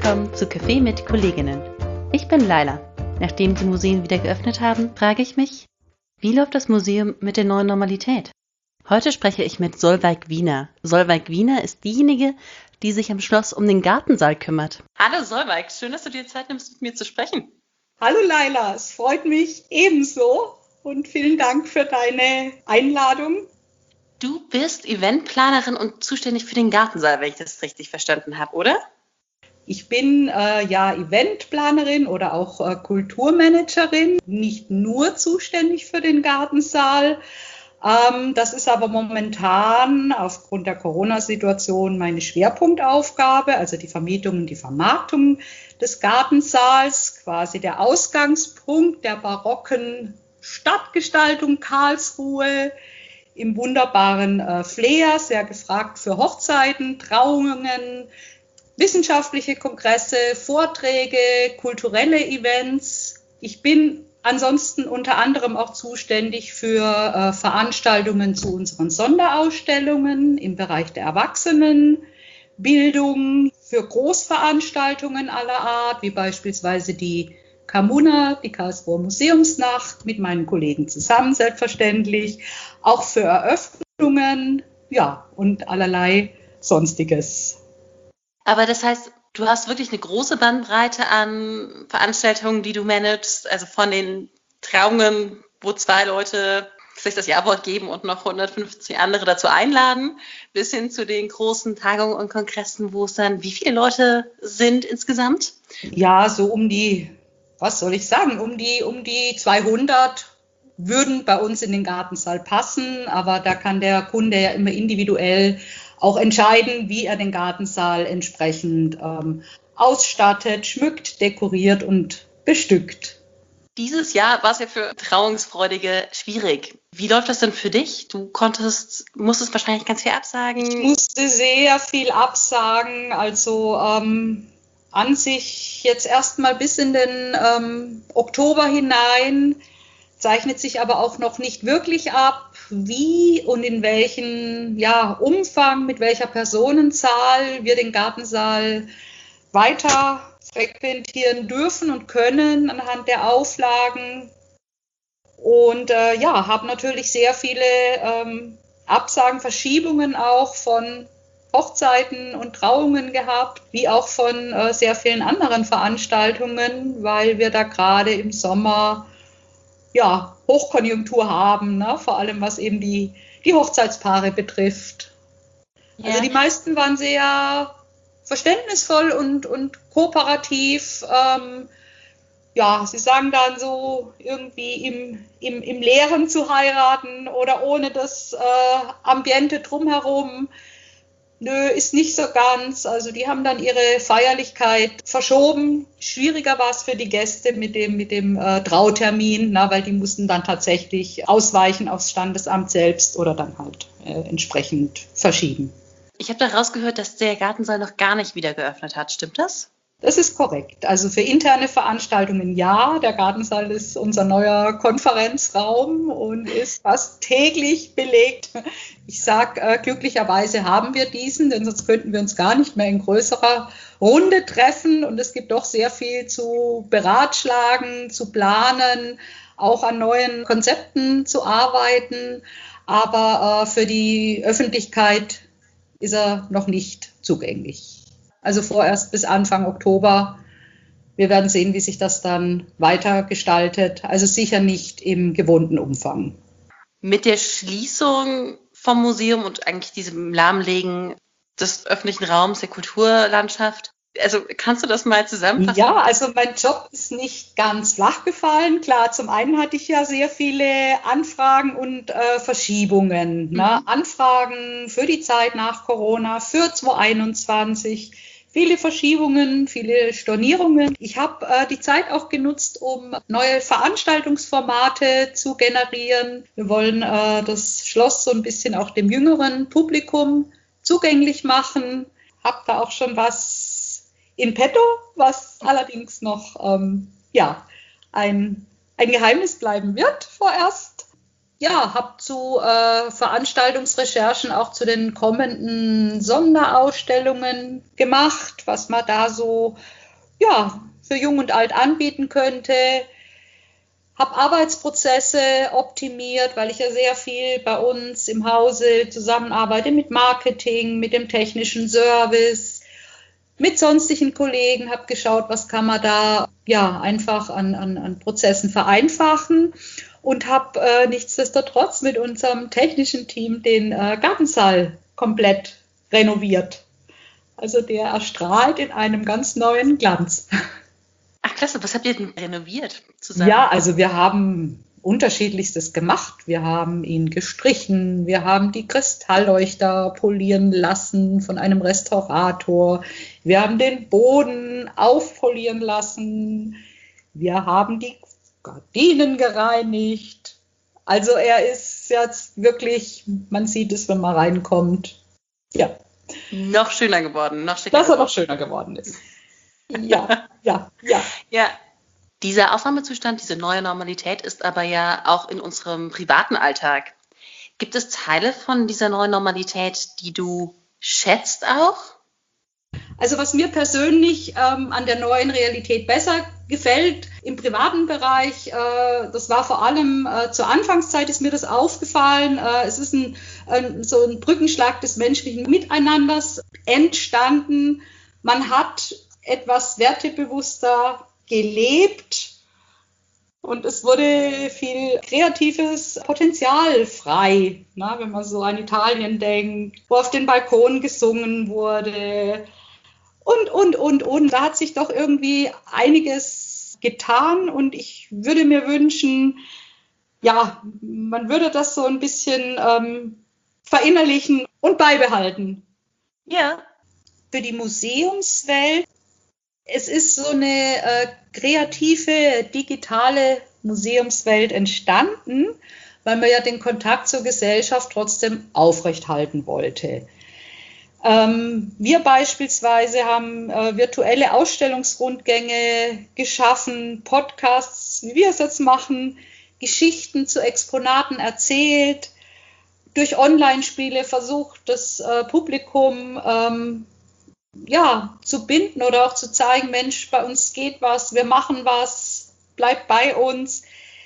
willkommen zu Café mit Kolleginnen. Ich bin Laila. Nachdem die Museen wieder geöffnet haben, frage ich mich, wie läuft das Museum mit der neuen Normalität? Heute spreche ich mit Solveig Wiener. Solveig Wiener ist diejenige, die sich am Schloss um den Gartensaal kümmert. Hallo Solveig, schön, dass du dir Zeit nimmst, mit mir zu sprechen. Hallo Laila, es freut mich ebenso und vielen Dank für deine Einladung. Du bist Eventplanerin und zuständig für den Gartensaal, wenn ich das richtig verstanden habe, oder? Ich bin Eventplanerin oder auch Kulturmanagerin, nicht nur zuständig für den Gartensaal. Das ist aber momentan aufgrund der Corona-Situation meine Schwerpunktaufgabe, also die Vermietung und die Vermarktung des Gartensaals, quasi der Ausgangspunkt der barocken Stadtgestaltung Karlsruhe im wunderbaren Flair, sehr gefragt für Hochzeiten, Trauungen, wissenschaftliche Kongresse, Vorträge, kulturelle Events. Ich bin ansonsten unter anderem auch zuständig für Veranstaltungen zu unseren Sonderausstellungen im Bereich der Erwachsenenbildung, für Großveranstaltungen aller Art, wie beispielsweise die Kamuna, die Karlsruher Museumsnacht, mit meinen Kollegen zusammen selbstverständlich, auch für Eröffnungen, ja, und allerlei Sonstiges. Aber das heißt, du hast wirklich eine große Bandbreite an Veranstaltungen, die du managst, also von den Trauungen, wo 2 Leute sich das Ja-Wort geben und noch 150 andere dazu einladen, bis hin zu den großen Tagungen und Kongressen, wo es dann, wie viele Leute sind insgesamt? Ja, so um die 200 würden bei uns in den Gartensaal passen, aber da kann der Kunde ja immer individuell auch entscheiden, wie er den Gartensaal entsprechend ausstattet, schmückt, dekoriert und bestückt. Dieses Jahr war es ja für Trauungsfreudige schwierig. Wie läuft das denn für dich? Du musstest wahrscheinlich ganz viel absagen. Ich musste sehr viel absagen, also an sich jetzt erstmal bis in den Oktober hinein, zeichnet sich aber auch noch nicht wirklich ab, wie und in welchem Umfang, mit welcher Personenzahl wir den Gartensaal weiter frequentieren dürfen und können anhand der Auflagen. Und habe natürlich sehr viele Absagen, Verschiebungen auch von Hochzeiten und Trauungen gehabt, wie auch von sehr vielen anderen Veranstaltungen, weil wir da gerade im Sommer Hochkonjunktur haben, ne? Vor allem was eben die Hochzeitspaare betrifft. Ja. Also die meisten waren sehr verständnisvoll und kooperativ. Sie sagen dann so irgendwie im Leeren zu heiraten oder ohne das Ambiente drumherum. Nö, ist nicht so ganz. Also die haben dann ihre Feierlichkeit verschoben. Schwieriger war es für die Gäste mit dem Trautermin, weil die mussten dann tatsächlich ausweichen aufs Standesamt selbst oder dann halt entsprechend verschieben. Ich habe da rausgehört, dass der Gartensaal noch gar nicht wieder geöffnet hat. Stimmt das? Das ist korrekt. Also für interne Veranstaltungen ja. Der Gartensaal ist unser neuer Konferenzraum und ist fast täglich belegt. Ich sage, glücklicherweise haben wir diesen, denn sonst könnten wir uns gar nicht mehr in größerer Runde treffen. Und es gibt doch sehr viel zu beratschlagen, zu planen, auch an neuen Konzepten zu arbeiten. Aber für die Öffentlichkeit ist er noch nicht zugänglich. Also vorerst bis Anfang Oktober. Wir werden sehen, wie sich das dann weiter gestaltet. Also sicher nicht im gewohnten Umfang. Mit der Schließung vom Museum und eigentlich diesem Lahmlegen des öffentlichen Raums, der Kulturlandschaft, also kannst du das mal zusammenfassen? Ja, also mein Job ist nicht ganz flach gefallen. Klar, zum einen hatte ich ja sehr viele Anfragen und Verschiebungen. Ne? Anfragen für die Zeit nach Corona, für 2021. Viele Verschiebungen, viele Stornierungen. Ich habe die Zeit auch genutzt, um neue Veranstaltungsformate zu generieren. Wir wollen das Schloss so ein bisschen auch dem jüngeren Publikum zugänglich machen. Habe da auch schon was in petto, was allerdings noch ein Geheimnis bleiben wird vorerst. Ja, habe zu Veranstaltungsrecherchen auch zu den kommenden Sonderausstellungen gemacht, was man da so für Jung und Alt anbieten könnte. Habe Arbeitsprozesse optimiert, weil ich ja sehr viel bei uns im Hause zusammenarbeite mit Marketing, mit dem technischen Service, mit sonstigen Kollegen, habe geschaut, was kann man da einfach an Prozessen vereinfachen und habe nichtsdestotrotz mit unserem technischen Team den Gartensaal komplett renoviert. Also der erstrahlt in einem ganz neuen Glanz. Ach klasse, was habt ihr denn renoviert zusammen? Ja, also wir haben Unterschiedlichstes gemacht. Wir haben ihn gestrichen, wir haben die Kristallleuchter polieren lassen von einem Restaurator, wir haben den Boden aufpolieren lassen, wir haben die Gardinen gereinigt. Also er ist jetzt wirklich, man sieht es, wenn man reinkommt, ja. Noch schöner geworden, noch schicker. Dass er noch schöner geworden ist. Ja. Dieser Ausnahmezustand, diese neue Normalität ist aber ja auch in unserem privaten Alltag. Gibt es Teile von dieser neuen Normalität, die du schätzt auch? Also was mir persönlich an der neuen Realität besser gefällt im privaten Bereich, das war vor allem zur Anfangszeit ist mir das aufgefallen. Es ist so ein Brückenschlag des menschlichen Miteinanders entstanden. Man hat etwas wertebewusster gelebt und es wurde viel kreatives Potenzial frei, wenn man so an Italien denkt, wo auf den Balkonen gesungen wurde und. Da hat sich doch irgendwie einiges getan und ich würde mir wünschen, man würde das so ein bisschen verinnerlichen und beibehalten. Ja. Für die Museumswelt, es ist so eine kreative, digitale Museumswelt entstanden, weil man ja den Kontakt zur Gesellschaft trotzdem aufrechthalten wollte. Wir beispielsweise haben virtuelle Ausstellungsrundgänge geschaffen, Podcasts, wie wir es jetzt machen, Geschichten zu Exponaten erzählt, durch Online-Spiele versucht, das Publikum zu binden oder auch zu zeigen, Mensch, bei uns geht was, wir machen was, bleibt bei uns.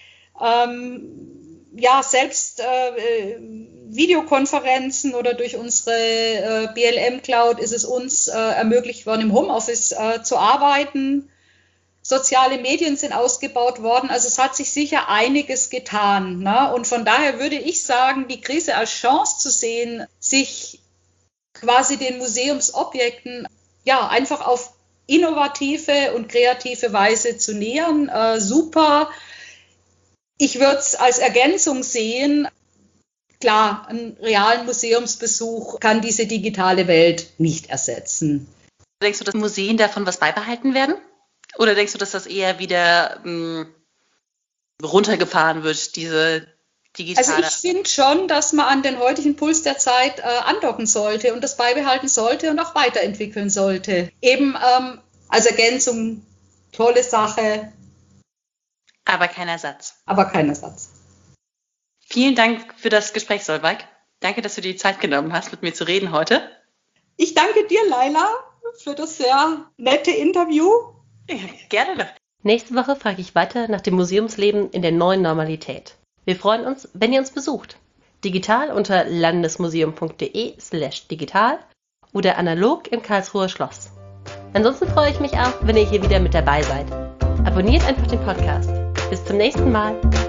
Selbst Videokonferenzen oder durch unsere BLM Cloud ist es uns ermöglicht worden, im Homeoffice zu arbeiten. Soziale Medien sind ausgebaut worden, also es hat sich sicher einiges getan. Ne? Und von daher würde ich sagen, die Krise als Chance zu sehen, sich quasi den Museumsobjekten einfach auf innovative und kreative Weise zu nähern, super. Ich würde es als Ergänzung sehen. Klar, einen realen Museumsbesuch kann diese digitale Welt nicht ersetzen. Denkst du, dass Museen davon was beibehalten werden? Oder denkst du, dass das eher wieder runtergefahren wird, diese digitale? Also ich finde schon, dass man an den heutigen Puls der Zeit andocken sollte und das beibehalten sollte und auch weiterentwickeln sollte. Eben als Ergänzung, tolle Sache. Aber kein Ersatz. Aber kein Ersatz. Vielen Dank für das Gespräch, Solveig. Danke, dass du dir die Zeit genommen hast, mit mir zu reden heute. Ich danke dir, Laila, für das sehr nette Interview. Ja, gerne doch. Nächste Woche frage ich weiter nach dem Museumsleben in der neuen Normalität. Wir freuen uns, wenn ihr uns besucht. Digital unter landesmuseum.de/digital oder analog im Karlsruher Schloss. Ansonsten freue ich mich auch, wenn ihr hier wieder mit dabei seid. Abonniert einfach den Podcast. Bis zum nächsten Mal.